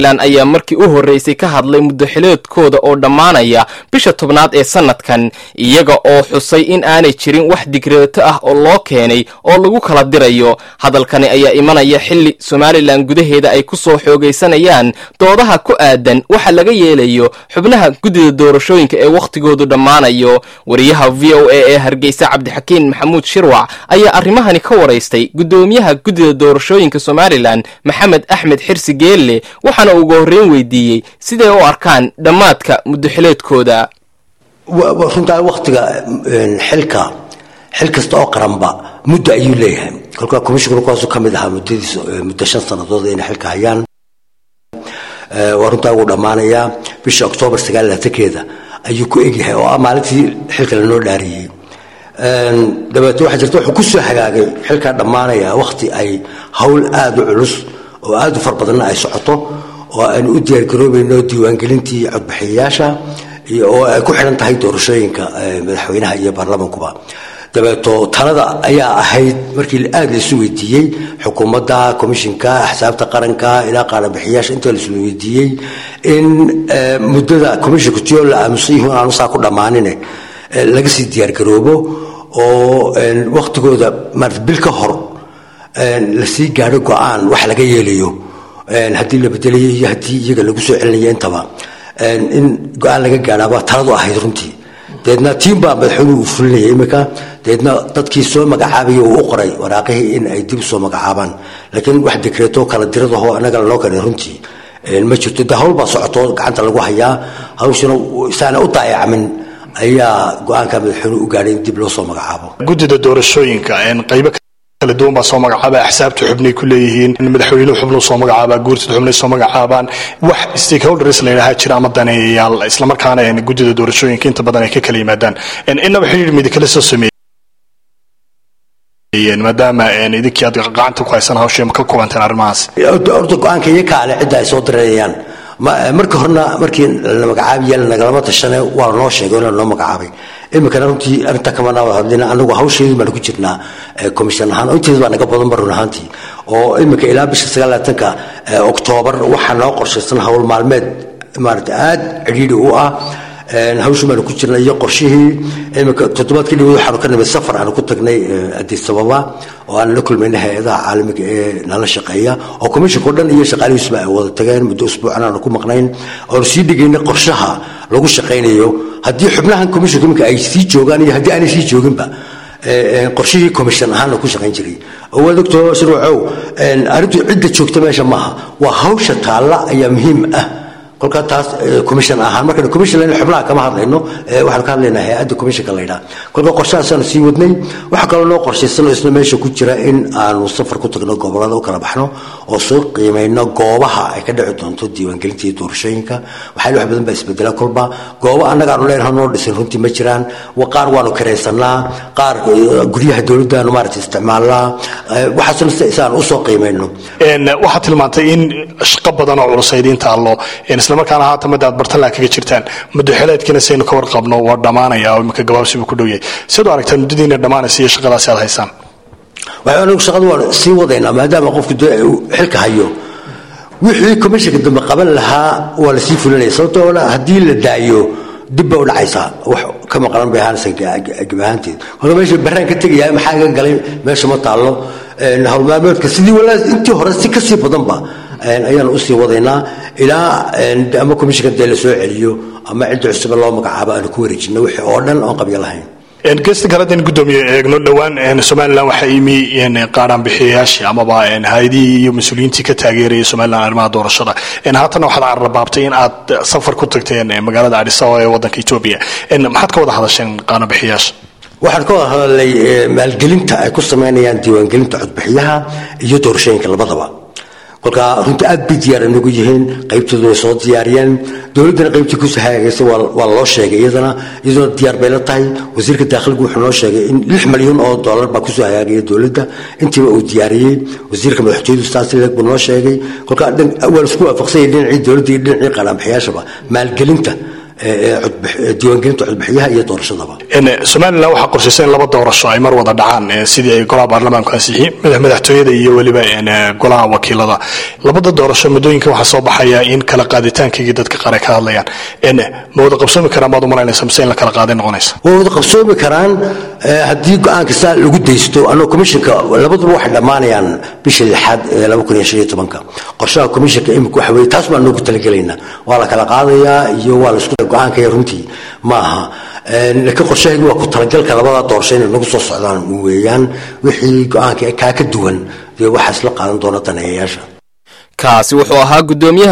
ayaa markii u horeysay ka hadlay muddaxileedkooda oo dhammaanaya bisha 10aad ee sanadkan iyaga oo xusay in aanay jirin wax digreeto ah oo loo keenay oo lagu kala dirayo hadalkani ayaa imanaya xilli Somaliland gudaheeda ay ku soo xoogaysanayaan doodaha ku aadan waxa laga yeelayo xubnaha gudida doorashooyinka ee waqtigoodu dhammaanayo wariyaha VOA ee Hargeysa Cabdixakiin Maxamuud Shirwac ayaa arrimahani ka wareystay gudoomiyaha gudida doorashooyinka Somaliland Maxamed Axmed Xirsi Geelle waxaana ugu horreyn weydiiyay sidee u arkaan dhamaadka muddaxileedkooda runtaa waqtiga xil kasta oo qaranba muddo ayuu leeyahay kolka komishanku kaasoo kamid ahaa muddo 5 sanadood inay xilka hayaan runtaa ugu dhamaanaya bisha October 9 ayuu ku egyahay oo maalintii xilka la noo dhaariyay dabeetana waxa jirta wuxuu ku soo hagaagay xilka dhamaanaya waqti ay hawl aad u culus oo aad u farbadan ay socoto oo aan u diyaar garoobayno diiwaangelintii codbixiyayaasha iyo oo ay ku xiran tahay doorashooyinka madaxweynaha iyo baarlamaankuba dabeeto talada ayaa ahayd markii aad la isu weydiiyay xukuumadda komishanka xisaabta qaranka ilaa qaranbixiyaasha inta la isu weydiiyay in muddada komishanku tiyo la aamusiyo aanu saa ku dhamaanin laga sii diyaar garoobo oo waqtigooda bil ka hor la sii gaadho go'aan wax laga yeelayo haddii la bedelayo iyo haddii iyaga lagu soo celinayo intaba in go'aan laga gaadhaaba taladu ahayd runtii deedna tiimbaa madaxweynuhu u fulinaya imika deedna dadkii soo magacaabay uu u qoray waraaqihii in ay dib soo magacaabaan laakiin wax dekreeto kala diradahoo anaga loo keenay runtii ma jirto de hawl baa socoto gacanta lagu hayaa hawshana isaana u daayacmin ayaa go'aanka madaxweynuhu u gaadhay in dib loo soo magacaabo gudida doorashooyinka qaybo kala duwan baa soo magacaaba axsaabta xubnay ku leeyihiin madaxweynuhu xubnuhu soo magacaaba guurtada xubnay soo magacaabaan wax stakeholders la yiraahdo jira ama daneeyayaal isla markaana gudida doorashooyinka inta badan ay ka kala yimaadaan inaba xiriir mid kala soo sameeyeen maadaama idinkii aad gacanta ku haysan hawsha ma ka kulanteen arrimahaas ordo go'aanka iyo kaale cid ay soo direeyaan marka horna markii la magacaabay nagalama tashanay waa loo sheegay in loo magacaabay imika runtii arinta kama nawa hadlina anagu hawsheedu ma ku jirnaa komishan ahaan intii baa naga badan baran ahaantii oo imika ilaa bisha 9 October waxa loo qorshaysan hawl maalmeed maarta aad ciriiri u ah hawshu ma ku jirnaa iyo qorshihii imika toddobaadkii dhow waxaan ka nimid safar aan ku tagnay Addis Ababa oo aan la kulmayna hay'adaha caalamiga ee nala shaqeeya oo komishanka dhan iyo shaqaalihiisba ay wada tageen muddo usbuucan aan ku maqnayn oo sii dhigayna qorshaha lagu shaqeynayo haddii xubnahan komishanka ay sii joogaan iyo haddii aanay sii jooginba qorshihii komishan ahaan ku shaqeyn jiray oo doctor Shirwacow arintu cidda joogta meesha maaha waa hawsha taala ayaa muhiim ah kolka taas komishan ahaan marka komishan la xubnaha kama hadlayno waxaan ka hadlaynaa hay'adda komishanka la yiraahdo kolka qorshahaasana sii wadnay waxa kale oo qorshaysan isla meesha ku jira in aanu safar ku tagno gobolada oo kala baxno oo soo qiimeeyno goobaha ay ka dhici doonto diiwaangelinta doorashooyinka waxa wax badan baa isbedela kolba goobo anaga aanu leenahay noo dhisan runtii ma jiraan qaar waanu kareysanaa qaar guryaha dawladda aanu maartay isticmaalnaa waxaasna isaan u soo qiimeeyno waxa tilmaantay in shaqo badan oo culusaydinta allo isla markaana haatan madaad bartala kaga jirtaan muddaxileedkina saynu ka warqabno waa dhamaanaya oo imika gabaabsiba ku dhowyahay sidoo aragtaan muddadiina dhamaanaysa iyo shaqadaas aad haysaan waxaanu shaqadu waa sii wadaynaa maadaama qofku xilka hayo wixii komishanka dambe qaban lahaa waa la sii fulinaya sababtoo ah haddii la daayo dib u dhacaysa wax kama qaran bay ahaansan gabaanteed wala meesha baraan ka tagayaa maxaa ga galay meesha ma taalo hawl maalmeedka sidii wala intii hore si ka sii badanba ayaan u sii wadaynaa ilaa ama komishanka la soo celiyo ama cid cusub loo magacaabo aan ku wareejino wixii oo dhan oo qabyo lahayn geesta kaladan gudoomiye eegno dhawaan Soomaaliland waxa imi qaran bixiyayaasha amaba hay'adii iyo mas'uuliyiintii ka taageeray Soomaaliland arrimaha doorashada haatan waxaad carrabaabtay in aad safar ku tagteen magaalada Addis Ababa ee wadanka Itoobiya maxaad ka wada hadasheen qaran bixiyayaasha waxaan ka wada hadalay maalgelinta ay ku sameeyaan diiwaangelinta codbixiyaha iyo doorashooyinka labadaba kolka runtii aad bay diyaar ugu yihiin qaybtooda way soo diyaariyeen dawladana qaybtii ku sahaagaysa waa loo sheegay iyadana diyaar bay la tahay wasiirka dakhliga wuxuu noo sheegay in $6 milyan baa ku soo hagaagay dawladda intii uu diyaariyay wasiirka madaxtooyadu staatslek buu noo sheegay kolka waa isku waafaqsan dhinacii dawladda iyo dhinacii qaran bixiyaashaba maalgelinta diiwaangelinta codbixiyaha iyo doorashadaba. Somaliland waxaa qorshaysay in laba doorasho ay mar wada dhacaan sidii ay golaha baarlamaanku ansixiyeen madaxtooyada iyo waliba golaha wakiilada. Labada doorasho muddooyinka waxaa soo baxaya in kala qaaditaankeegii dadka qaar ay ka hadlayaan. Ma wada qabsoomi karaan baad u malaynaysaa mise in la kala qaaday noqonaysa? Waa wada qabsoomi karaan haddii go-aan kasta lagu daysto. Anoo komishanka labaduba waxay dhammaanayaan bisha 6 ee 2015. Qorshaha komishanka imika waxa weeye taas baan noogu talagelaynaa. Waa la kala qaadayaa iyo waa la isku go-aanka runtii ma aha. laakiin qorshahaygu waa ku talagalka labada doorasho inay nagu soo socdaan weeyaan. wixii go-aanka ka duwan dee waxaas la qaadan doona daneeyayaasha. kaasi wuxuu ahaa gudoomiyaha